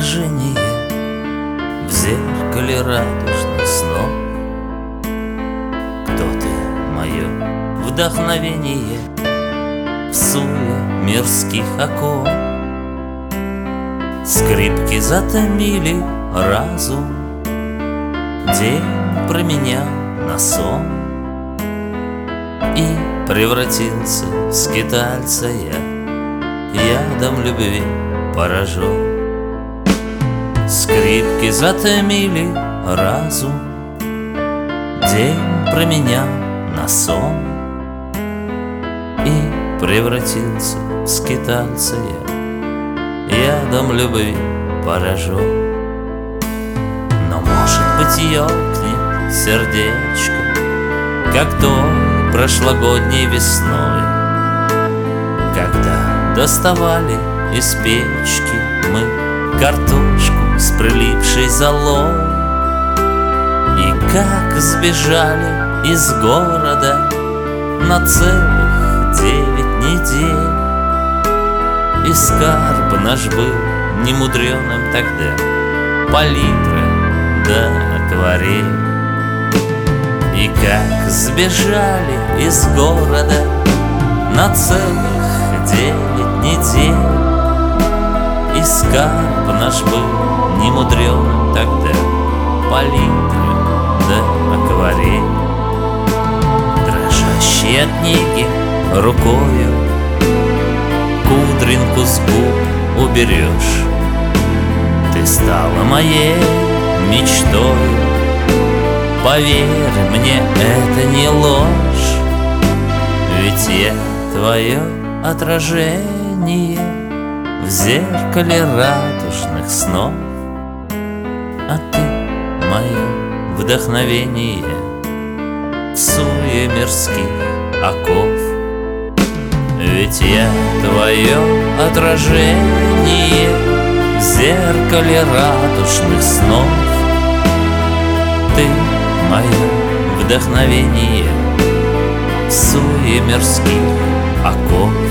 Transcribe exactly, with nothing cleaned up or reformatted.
отражение в зеркале радужных снов. Кто ты, мое вдохновение в суе мирских оков? Скрипки затомили разум, день променял на сон, и превратился в скитальца я, ядом любви поражен. Скрипки затомили разум, день променял на сон, и превратился в скитальца я, ядом любви поражен. Но, может быть, ёкнет сердечко, как той прошлогодней весной, когда доставали из печки мы картошку с прилипшей золой, и как сбежали из города на целых девять недель. И скарб наш был немудреным тогда, палитра да акварель. И как сбежали из города на целых девять недель. И скарб наш был немудреным тогда, палитра да акварель. Дрожащей от неги рукою кудринку с губ уберешь. Ты стала моей мечтой, поверь мне, это не ложь, ведь я твое отражение в зеркале радужных снов, а ты мое вдохновение в суе мирских оков. Ведь я твое отражение в зеркале радужных снов, ты мое вдохновение в суе мирских оков.